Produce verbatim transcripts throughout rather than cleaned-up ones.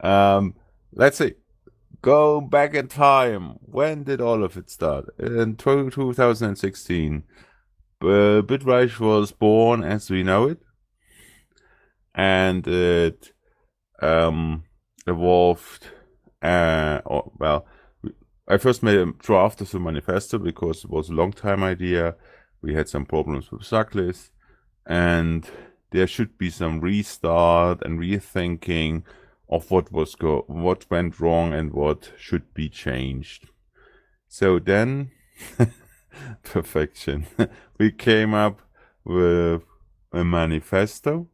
Um, let's see. Go back in time. When did all of it start? In two thousand sixteen. Uh, Bitreich was born as we know it, and it um, evolved. Uh, or, well, I first made a draft of the manifesto because it was a long time idea. We had some problems with Suckless, and there should be some restart and rethinking of what was go what went wrong and what should be changed. So then, perfection. We came up with a manifesto,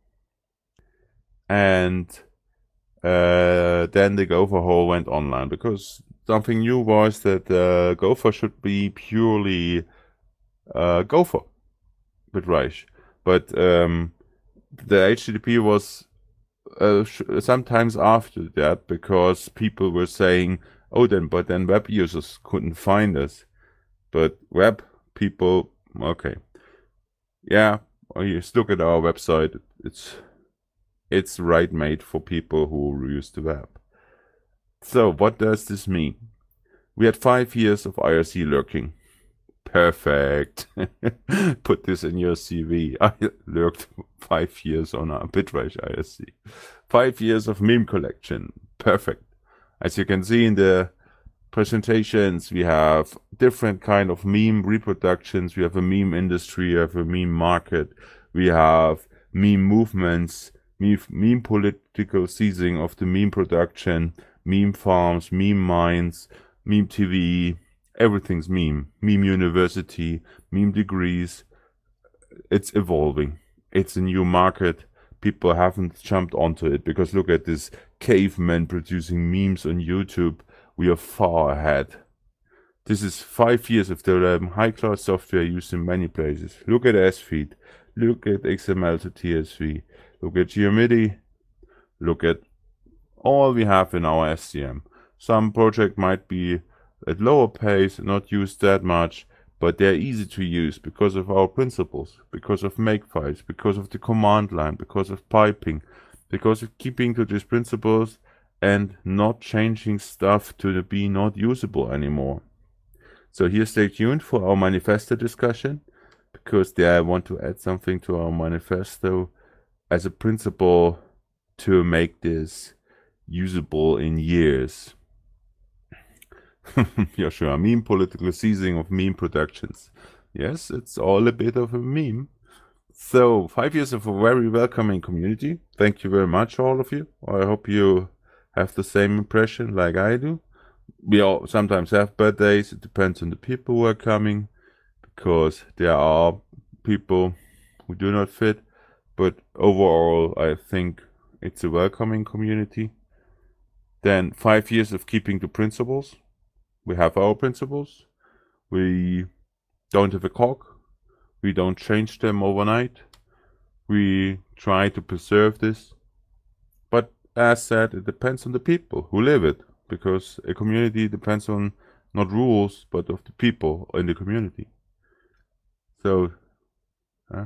and uh, then the Gopher hole went online because something new was that uh, Gopher should be purely uh, Gopher with Reich. But um, the H T T P was uh, sometimes after that because people were saying, oh, then, but then web users couldn't find us. But web people, okay. Yeah, you just look at our website. It's it's right made for people who use the web. So what does this mean? We had five years of I R C lurking. Perfect. Put this in your C V. I lurked five years on a Bitreich I R C. Five years of meme collection. Perfect. As you can see in the presentations, we have different kind of meme reproductions. We have a meme industry, we have a meme market, we have meme movements, meme, meme political seizing of the meme production, meme farms, meme mines, meme T V, everything's meme. Meme university, meme degrees. It's evolving. It's a new market. People haven't jumped onto it because look at this cavemen producing memes on YouTube. We are far ahead. This is five years of developing high class software used in many places. Look at S Feed. Look at X M L to T S V. Look at GeoMidi. Look at all we have in our S C M. Some project might be at lower pace, not used that much, but they're easy to use because of our principles, because of makefiles, because of the command line, because of piping, because of keeping to these principles and not changing stuff to be not usable anymore. So here, stay tuned for our manifesto discussion, because there I want to add something to our manifesto as a principle to make this usable in years. Yeah, sure. Meme political seizing of meme productions. Yes, it's all a bit of a meme. So, five years of a very welcoming community. Thank you very much, all of you. I hope you have the same impression like I do. We all sometimes have bad days. It depends on the people who are coming, because there are people who do not fit. But overall, I think it's a welcoming community. Then five years of keeping the principles. We have our principles. We don't have a cock. We don't change them overnight. We try to preserve this. But as said, it depends on the people who live it, because a community depends on not rules, but of the people in the community. So, uh,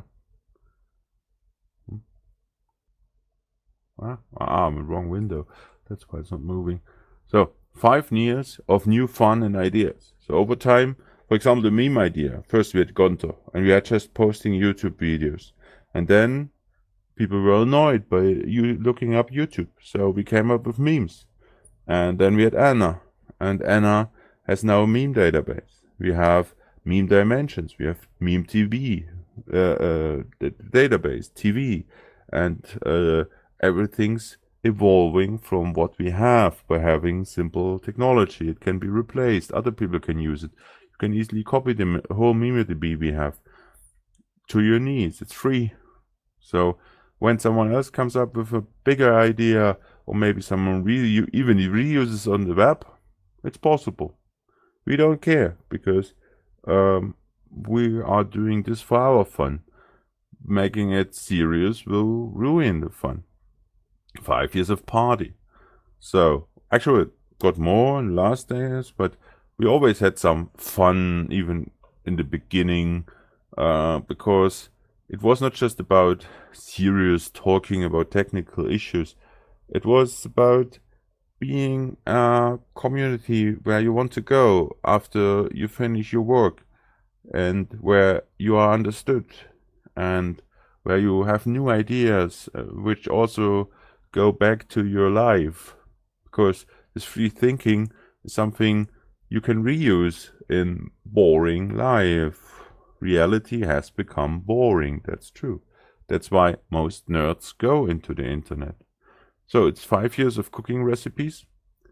ah, ah, I'm in the wrong window. That's why it's not moving. So, five years of new fun and ideas. So over time, for example, the meme idea. First we had Gonto, and we had just posting YouTube videos. And then people were annoyed by you looking up YouTube. So we came up with memes. And then we had Anna. And Anna has now a meme database. We have meme dimensions. We have meme T V, uh, uh, the database, T V. And uh, everything's evolving from what we have by having simple technology. It can be replaced. Other people can use it. You can easily copy the whole MemeDB we have to your needs. It's free. So when someone else comes up with a bigger idea, or maybe someone really even reuses on the web, it's possible. We don't care, because um, we are doing this for our fun. Making it serious will ruin the fun. Five years of party. So actually it got more in last days, but we always had some fun even in the beginning, uh, because it was not just about serious talking about technical issues. It was about being a community where you want to go after you finish your work, and where you are understood, and where you have new ideas, uh, which also go back to your life. Because this free thinking is something you can reuse in boring life. Reality has become boring, that's true. That's why most nerds go into the internet. So it's five years of cooking recipes.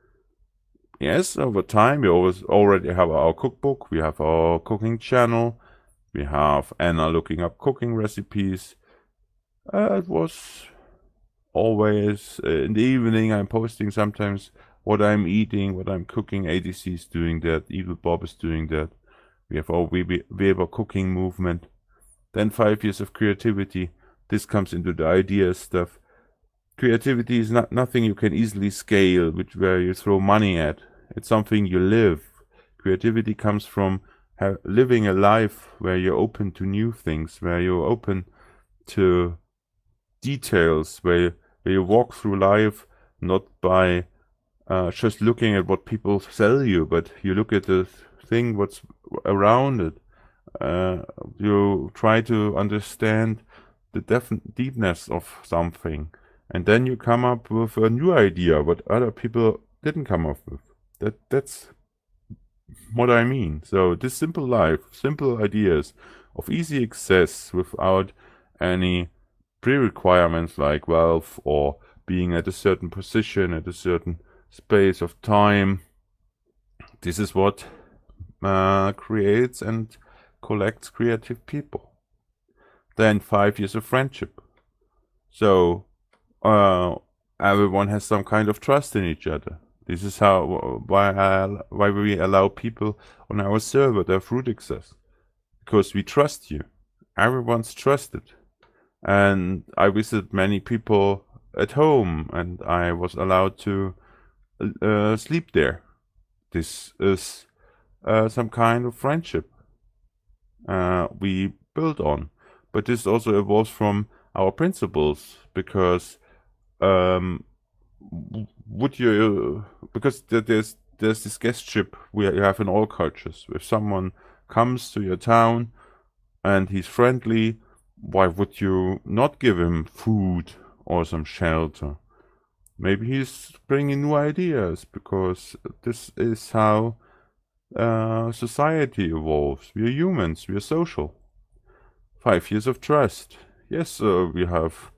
Yes, over time we always already have our cookbook, we have our cooking channel, we have Anna looking up cooking recipes. Uh, it was always uh, in the evening I'm posting sometimes what I'm eating, what I'm cooking. A D C is doing that, Evil Bob is doing that. We have our Weber cooking movement. Then five years of creativity. This comes into the idea stuff. Creativity is not nothing you can easily scale, which where you throw money at. It's something you live. Creativity comes from living a life where you're open to new things, where you're open to details, where, where you walk through life not by uh, just looking at what people sell you, but you look at the thing what's around it. Uh, you try to understand the def deepness of something, and then you come up with a new idea what other people didn't come up with. That that's what I mean. So this simple life, simple ideas of easy access without any pre-requirements like wealth or being at a certain position, at a certain space of time. This is what uh, creates and collects creative people. Then five years of friendship. So uh, everyone has some kind of trust in each other. This is how why I, why we allow people on our server to have root access, because we trust you. Everyone's trusted, and I visit many people at home, and I was allowed to uh, sleep there. This is uh, some kind of friendship uh, we build on, but this also evolves from our principles, because um, would you because there's there's this guestship we have in all cultures. If someone comes to your town and he's friendly, why would you not give him food or some shelter? Maybe he's bringing new ideas, because this is how uh, society evolves. We are humans, we are social. Five years of trust. Yes, uh, we have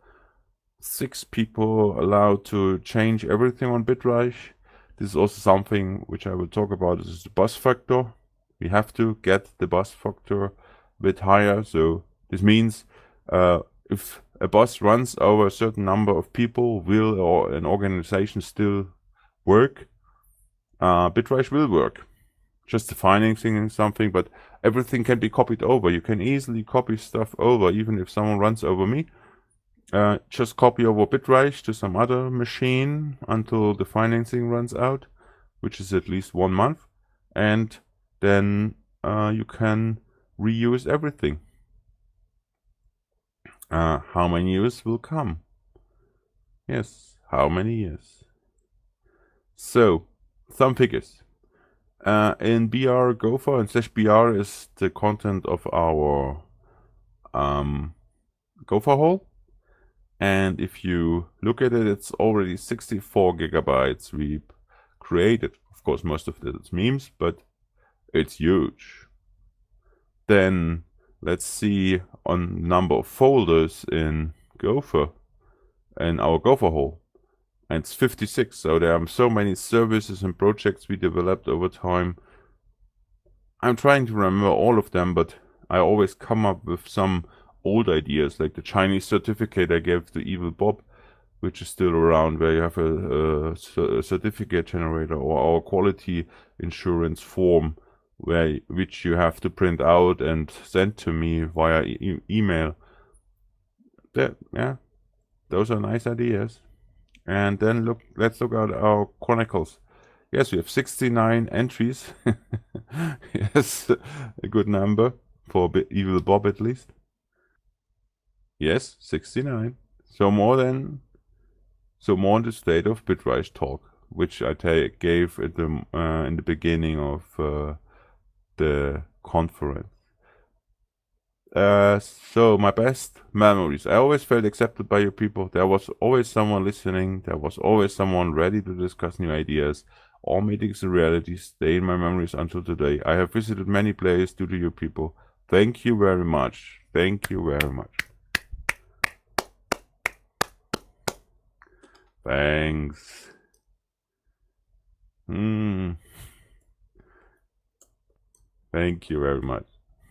six people allowed to change everything on Bitreich. This is also something which I will talk about. This is the buzz factor. We have to get the buzz factor a bit higher. So this means uh, if a bus runs over a certain number of people, will or an organization still work? Uh, Bitreich will work. Just the financing and something, but everything can be copied over. You can easily copy stuff over, even if someone runs over me. Uh, just copy over Bitreich to some other machine until the financing runs out, which is at least one month, and then uh, you can reuse everything. Uh, how many years will come? Yes, how many years? So, some figures. Uh, in B R Gopher, and slash B R is the content of our um, Gopher hole. And if you look at it, it's already sixty-four gigabytes we created. Of course, most of it is memes, but it's huge. Then let's see on number of folders in Gopher, in our Gopher hole. And it's fifty-six, so there are so many services and projects we developed over time. I'm trying to remember all of them, but I always come up with some old ideas, like the Chinese certificate I gave to Evil Bob, which is still around, where you have a, a, a certificate generator, or our quality insurance form, where which you have to print out and send to me via e email. That, yeah, those are nice ideas. And then look, let's look at our chronicles. Yes, we have sixty-nine entries. Yes, a good number for Evil Bob at least. Yes, sixty-nine. So more than, so more in the state of Bitreich talk. which I ta gave at the uh, in the beginning of uh, the conference. Uh, so my best memories. I always felt accepted by your people. There was always someone listening. There was always someone ready to discuss new ideas. All meetings and realities stay in my memories until today. I have visited many places due to you people. Thank you very much. Thank you very much. Thanks. Hmm. Thank you very much.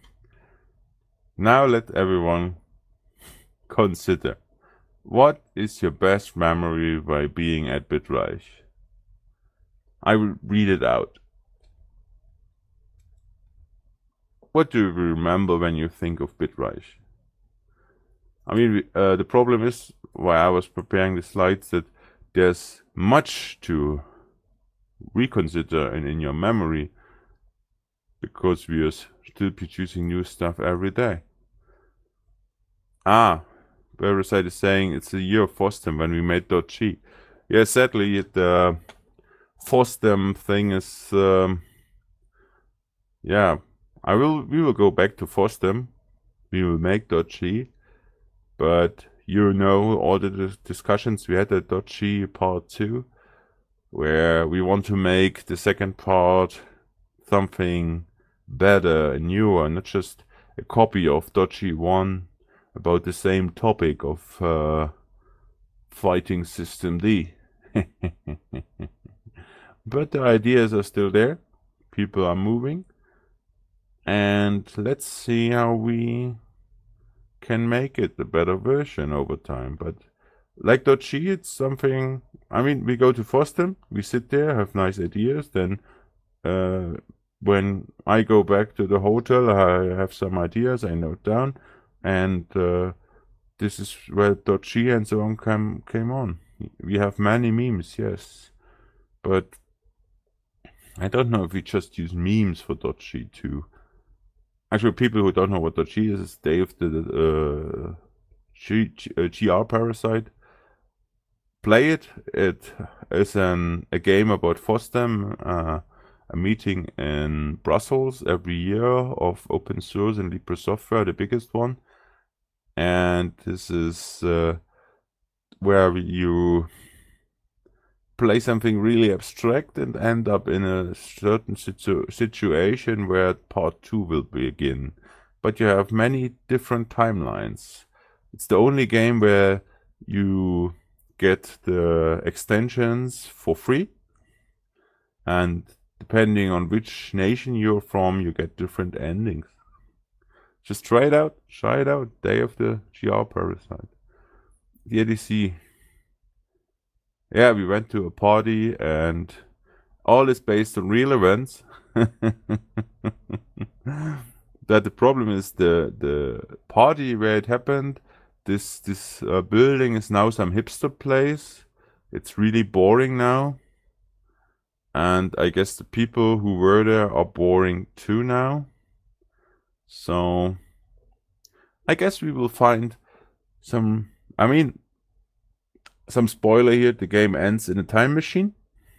Now let everyone consider. What is your best memory by being at Bitreich? I will read it out. What do you remember when you think of Bitreich? I mean, uh, the problem is, while I was preparing the slides, that there's much to reconsider in, in your memory, because we are still producing new stuff every day. Ah, Parasite is saying it's a year of FOSDEM when we made .g. Yeah, sadly, the FOSDEM thing is, um, yeah, I will, we will go back to FOSDEM. We will make .g, but you know all the discussions we had at .g part two, where we want to make the second part something better and newer, not just a copy of .g one about the same topic of uh, fighting System D. But the ideas are still there. People are moving. And let's see how we can make it a better version over time. But like .g, it's something, I mean, we go to FOSDEM, we sit there, have nice ideas, then uh, when I go back to the hotel, I have some ideas, I note down, and uh, this is where .g and so on came, came on. We have many memes, yes, but I don't know if we just use memes for .g too. Actually, people who don't know what .g is, is Dave, the uh, G, G, uh, G R Parasite. Play it. It is an, a game about FOSDEM, uh, a meeting in Brussels every year of open source and Libre software, the biggest one. And this is uh, where you play something really abstract and end up in a certain situ situation where part two will begin. But you have many different timelines. It's the only game where you get the extensions for free, and depending on which nation you're from, you get different endings. Just try it out, try it out. Day of the G R Parasite. The A D C. Yeah, we went to a party and all is based on real events. That the problem is the the party where it happened, this this uh, building is now some hipster place. It's really boring now, and I guess the people who were there are boring too now. So I guess we will find some, I mean, some spoiler here, the game ends in a time machine.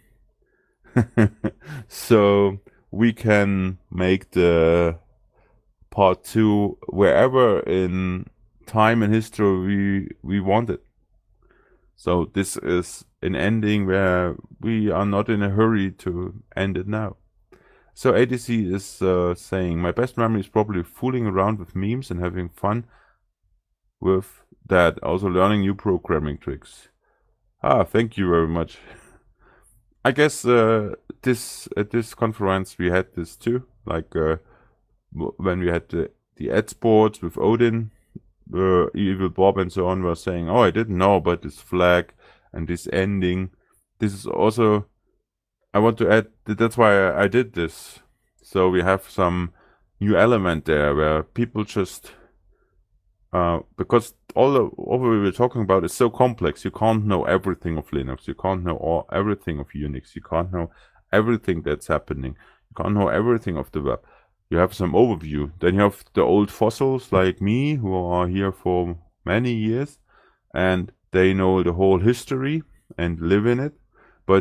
So we can make the part two wherever in time and history we, we want it. So this is an ending where we are not in a hurry to end it now. So A D C is uh, saying, my best memory is probably fooling around with memes and having fun with that. Also learning new programming tricks. Ah, thank you very much. I guess uh, this at this conference we had this too. Like uh, when we had the, the ad sports with Odin, uh, Evil Bob and so on were saying, oh, I didn't know about this flag and this ending. This is also, I want to add, that's why I did this. So we have some new element there where people just, uh, because all, the, all we were talking about is so complex, you can't know everything of Linux, you can't know all, everything of Unix, you can't know everything that's happening, you can't know everything of the web. You have some overview. Then you have the old fossils like me who are here for many years and they know the whole history and live in it. But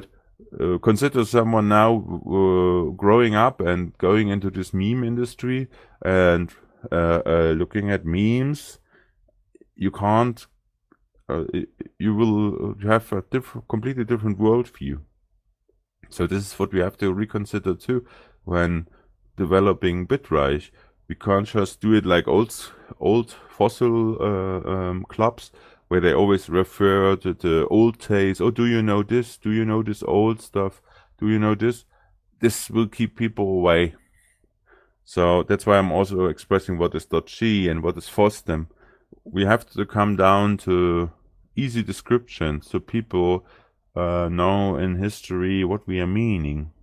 uh, consider someone now uh, growing up and going into this meme industry and uh, uh, looking at memes. You can't. Uh, you will have a diff- completely different worldview. So this is what we have to reconsider too when developing Bitreich. We can't just do it like old old fossil uh, um, clubs where they always refer to the old days. Oh, do you know this? Do you know this old stuff? Do you know this? This will keep people away. So that's why I'm also expressing what is .g and what is FOSDEM. We have to come down to easy description so people uh, know in history what we are meaning.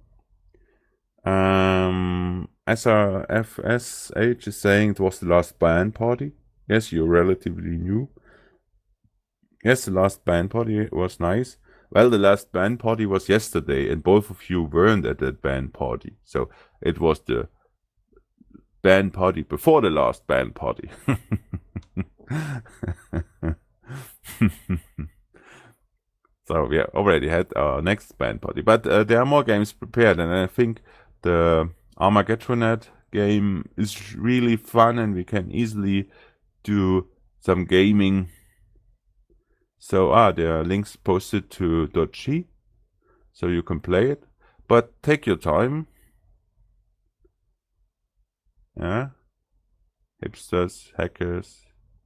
Um, S R F S H is saying it was the last band party. Yes, you're relatively new. Yes, the last band party was nice. Well, the last band party was yesterday, and both of you weren't at that band party. So it was the band party before the last band party. So we already had our next band party. But uh, there are more games prepared, and I think the Armageddon game is really fun, and we can easily do some gaming. So ah, there are links posted to .g, so you can play it. But take your time. Yeah, hipsters, hackers.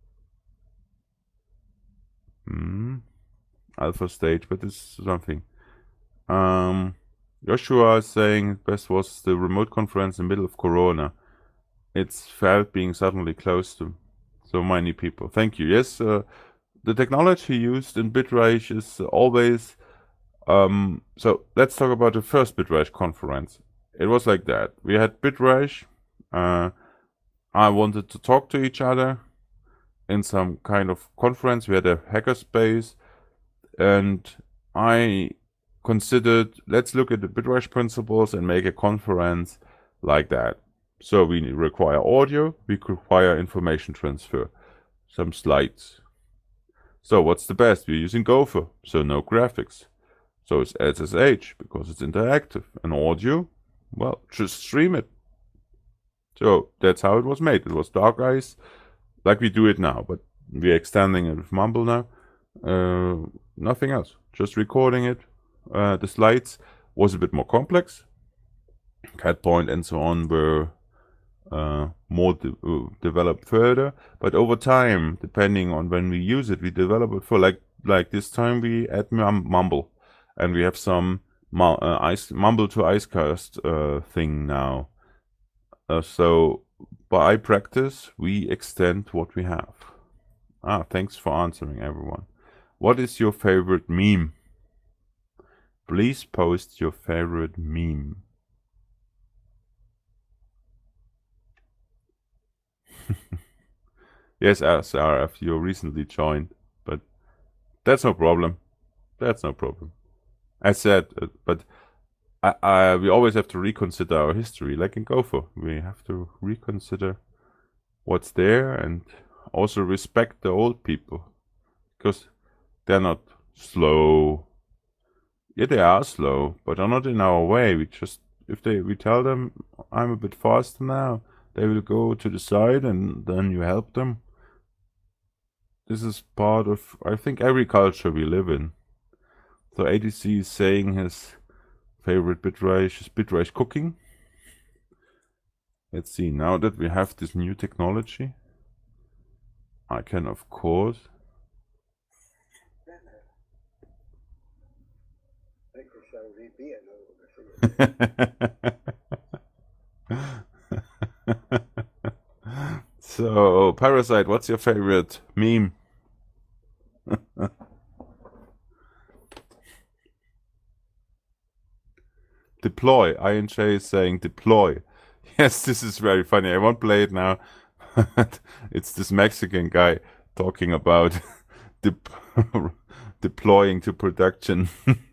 Hmm. Alpha stage, but it's something. Um, Joshua is saying best was the remote conference in the middle of Corona. It's felt being suddenly close to so many people. Thank you. Yes, uh, the technology used in Bitreich is always. Um, so let's talk about the first Bitreich conference. It was like that. We had Bitreich. Uh, I wanted to talk to each other in some kind of conference. We had a hackerspace. And I considered, let's look at the Bitreich principles and make a conference like that. So we require audio, we require information transfer, some slides. So what's the best? We're using Gopher, so no graphics. So it's S S H because it's interactive. And audio, well, just stream it. So that's how it was made. It was Dark Eyes, like we do it now, but we're extending it with Mumble now. Uh, nothing else, just recording it. Uh, the slides was a bit more complex. Catpoint and so on were uh, more de uh, developed further, but over time, depending on when we use it, we develop it for like like this time we add Mumble, and we have some uh, ice, Mumble to Icecast uh, thing now. Uh, so by practice, we extend what we have. Ah, thanks for answering, everyone. What is your favorite meme? Please post your favorite meme. Yes, S R F, you recently joined, but that's no problem. That's no problem. I said, uh, but I, I, we always have to reconsider our history, like in Gopher. We have to reconsider what's there and also respect the old people, because they're not slow. Yeah, they are slow, but they're not in our way. We just, if they, we tell them, I'm a bit faster now, they will go to the side and then you help them. This is part of, I think, every culture we live in. So A D C is saying his favorite Bitreich is Bitreich cooking. Let's see, now that we have this new technology, I can, of course, So, Parasite, what's your favorite meme? Deploy. I N J is saying deploy. Yes, this is very funny. I won't play it now. It's this Mexican guy talking about de deploying to production.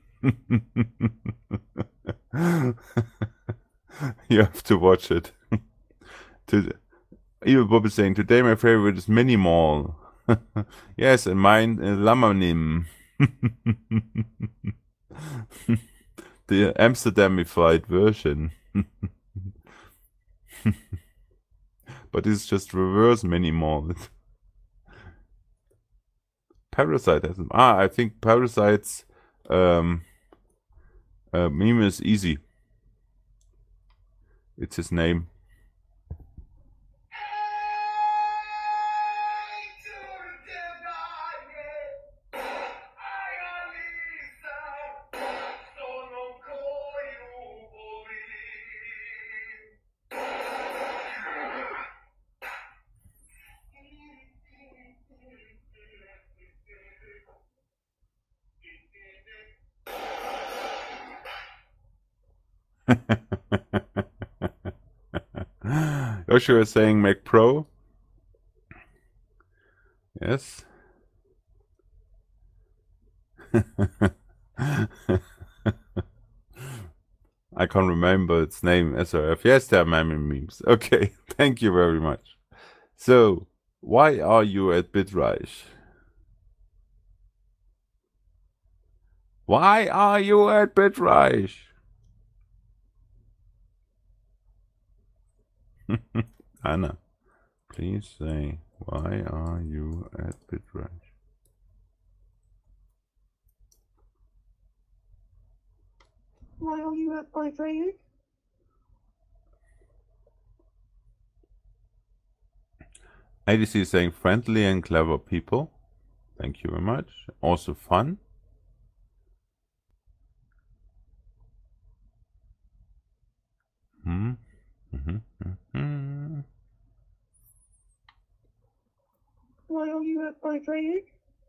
You have to watch it. To, Evil Bob is saying, today my favorite is Minimal. Yes, and mine is Lamanim. the Amsterdamified version. But it's just reverse minimal. Parasite has ah, I think Parasite's um, uh, meme is easy. It's his name. Joshua is saying Mac Pro. Yes. I can't remember its name. S R F. Yes, there are many memes. Okay, thank you very much. So, why are you at Bitreich? Why are you at Bitreich? Anna, please say, why are you at Bitreich? Why are you at Bitreich? A D C is saying friendly and clever people. Thank you very much. Also fun. Hmm. Mm-hmm. Mm-hmm. Why are you at Bitreich?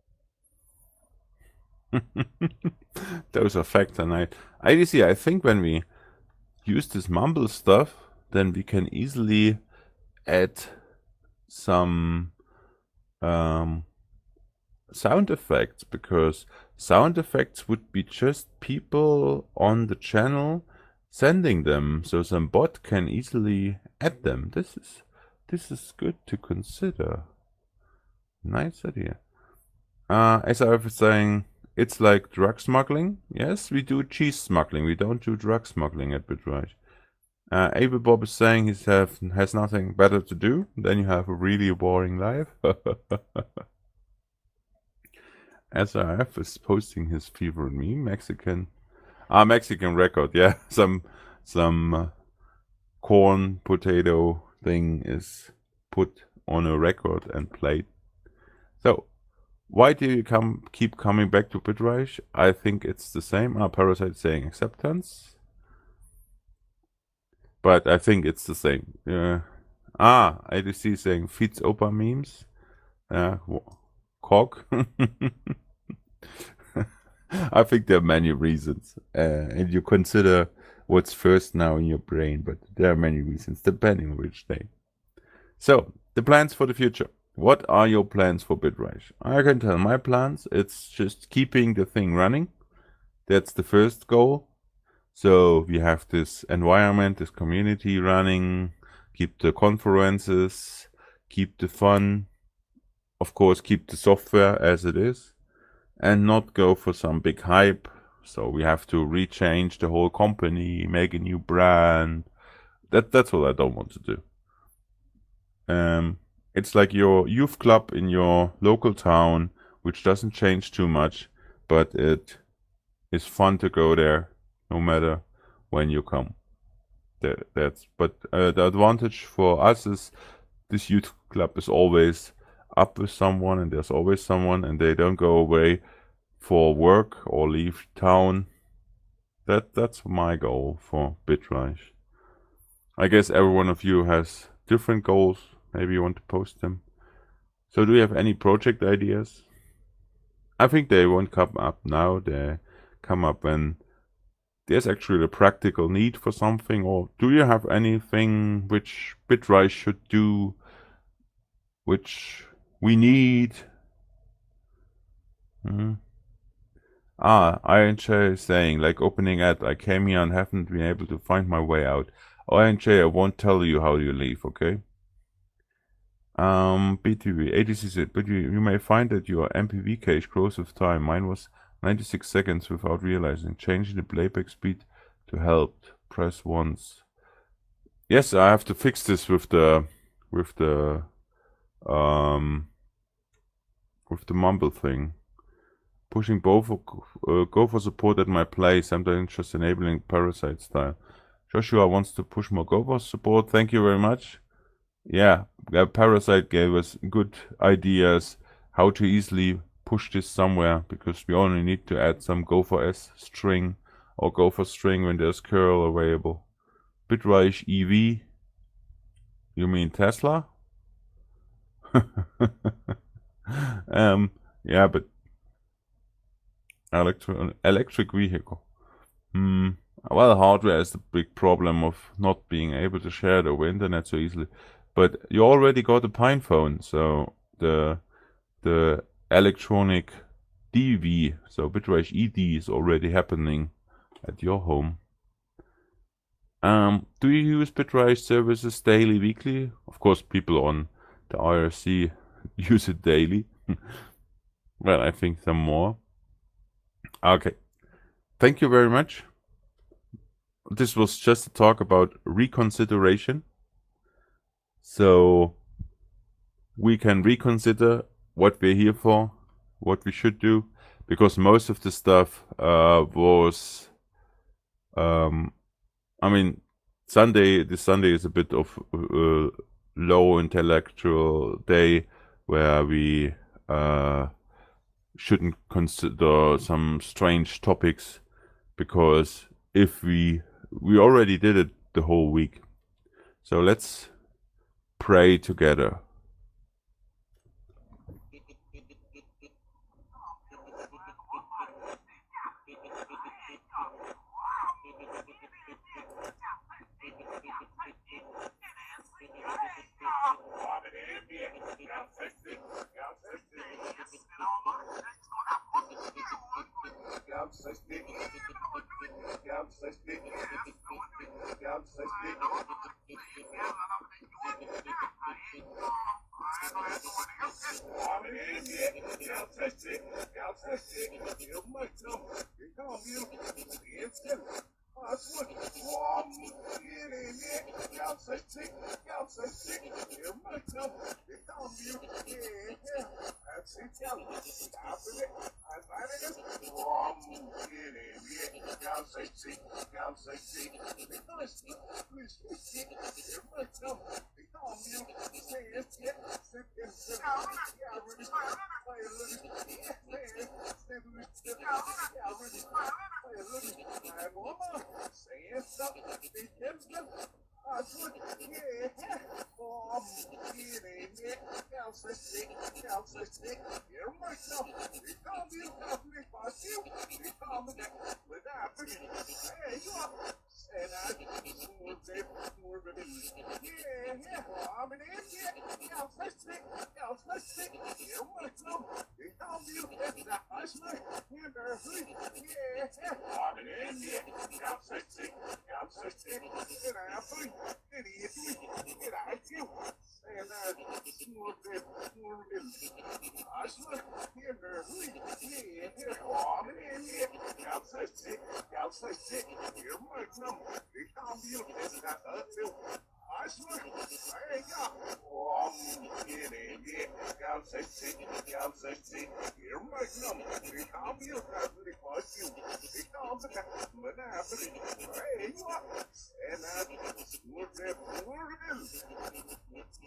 Those are facts, and I, A D C, I think when we use this mumble stuff, then we can easily add some um, sound effects, because sound effects would be just people on the channel sending them, so some bot can easily add them. This is this is good to consider. Nice idea. Uh, as I was saying, it's like drug smuggling. Yes, we do cheese smuggling. We don't do drug smuggling at Bitreich. Uh, Abel Bob is saying he have, has nothing better to do. Then you have a really boring life. S R F is posting his favorite meme, Mexican. Ah, Mexican record. Yeah, some some uh, corn potato thing is put on a record and played. So, why do you come keep coming back to Bitreich? I think it's the same. Ah, Parasite saying acceptance. But I think it's the same. Uh, ah, A D C saying feeds Opa memes. Uh, cock. I think there are many reasons. Uh, and you consider what's first now in your brain, but there are many reasons depending on which day. So, the plans for the future. What are your plans for Bitreich? I can tell my plans. It's just keeping the thing running. That's the first goal. So we have this environment, this community running, keep the conferences, keep the fun, of course keep the software as it is, and not go for some big hype. So we have to rechange the whole company, make a new brand. That That's what I don't want to do. Um, it's like your youth club in your local town, which doesn't change too much, but it is fun to go there no matter when you come. That, that's but uh, the advantage for us is this youth club is always up with someone, and there's always someone, and they don't go away for work or leave town. That that's my goal for Bitreich. I guess every one of you has different goals. Maybe you want to post them. So do you have any project ideas? I think they won't come up now. They come up when there's actually a practical need for something. Or do you have anything which Bitreich should do, which we need? Hmm. Ah, Iron J is saying, like opening ad, I came here and haven't been able to find my way out. Iron J, I won't tell you how you leave, okay? Um, B T V, A D C said, but you, you may find that your M P V cache grows with time. Mine was ninety-six seconds without realizing. Changing the playback speed to help. Press once. Yes, I have to fix this with the with the um with the mumble thing. Pushing both uh, go for support at my place. Sometimes just enabling parasite style. Joshua wants to push more go for support. Thank you very much. Yeah, Parasite gave us good ideas how to easily push this somewhere, because we only need to add some Gopher S string or Gopher string when there's curl available. Bitreich E V. You mean Tesla? um, yeah, but electro electric vehicle. Hmm. Well, hardware is the big problem of not being able to share it over internet so easily. But you already got a PinePhone, so the the electronic D V, so Bitreich E D, is already happening at your home. Um, do you use Bitreich services daily, weekly? Of course, people on the I R C use it daily. Well, I think some more. Okay, thank you very much. This was just a talk about reconsideration. So we can reconsider what we're here for, what we should do, because most of the stuff uh, was, um, I mean, Sunday, this Sunday is a bit of uh, low intellectual day where we uh, shouldn't consider some strange topics, because if we, we already did it the whole week. So let's pray together.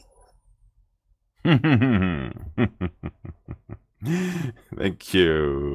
Thank you.